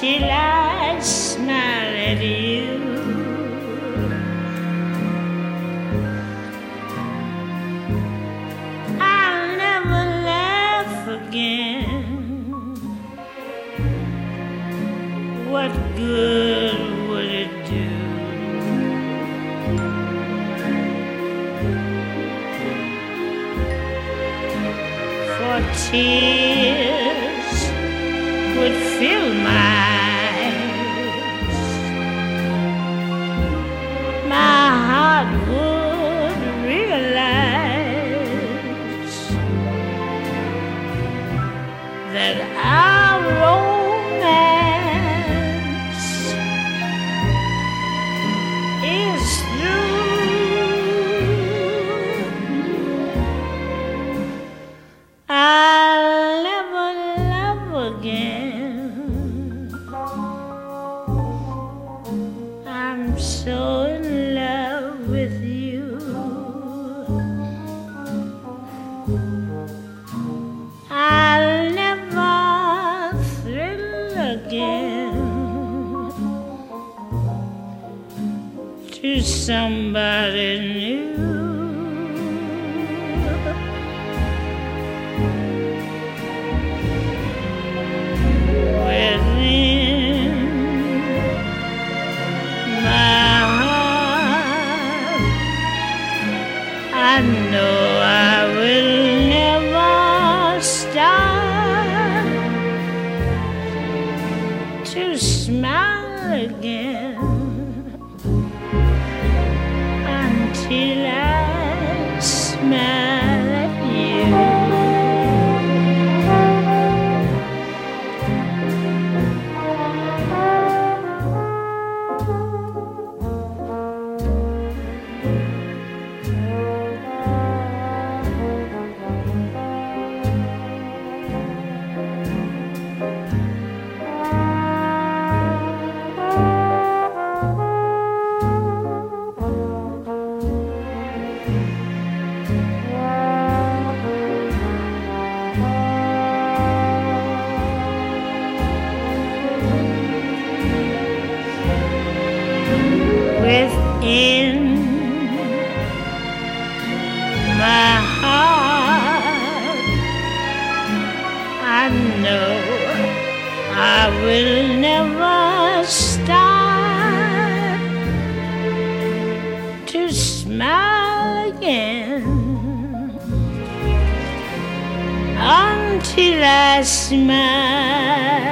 until I smile at you. I'll never laugh again. What good would it do? For tears would fill my eyes. My heart would realize that our romance is through. I'll never love again. I'm so in love with you. I'll never thrill again to somebody new. Within my heart, I know I will never start to smile again until I smile at you. Within my heart, I know I will never start to smile again until I smile